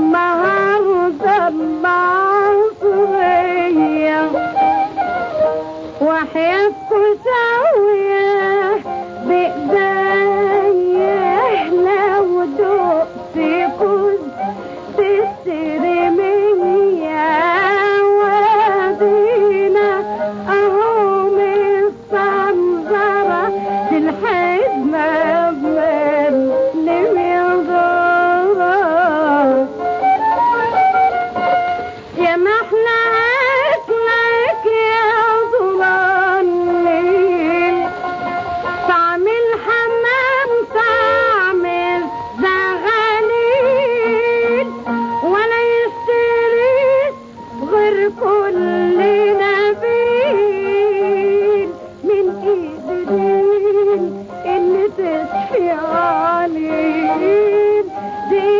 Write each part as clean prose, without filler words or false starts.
النهارده المعصية وحياتكم سوية بإيديا لو دقتكم تشتري منيا وادينا اهو مستنظرة الحزمة بملم يضرة يا ما احنا اكلك يا ظلال طعم الحمام طعم الزغاليل ولا يشتريش غير كل نبيل من ايد دين اللي تشفي عليل دي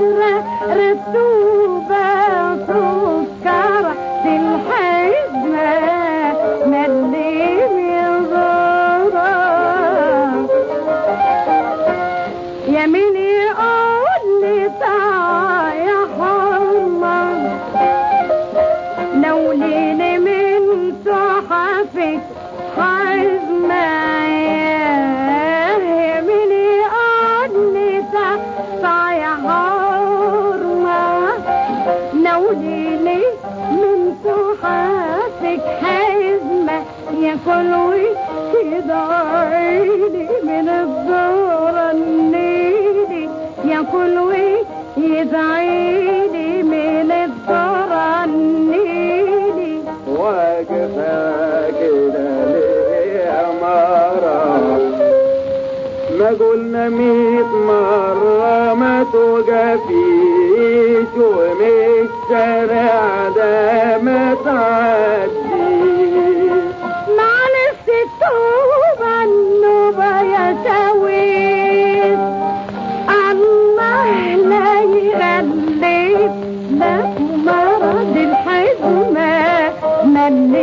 رتوبة سكرة دي الحزمة مليم يضرة يا مين يقول لي تعال يا حرمة نوليني من تحفك حزمة يا مين يقول لي تعال يا حرمة نوليني من تحفك حزمة يا كلوي يدعيني من الدورة النيلي يا كلوي يدعيني من الدورة النيلي واقفة كده ليه يا مرة ما قلنا 100 مرة ما توقفيش ومن الشارع ده ما تعديش معلش التوبة النوبة يا شويش الله لا يغلب لك مرض الحزمة ملي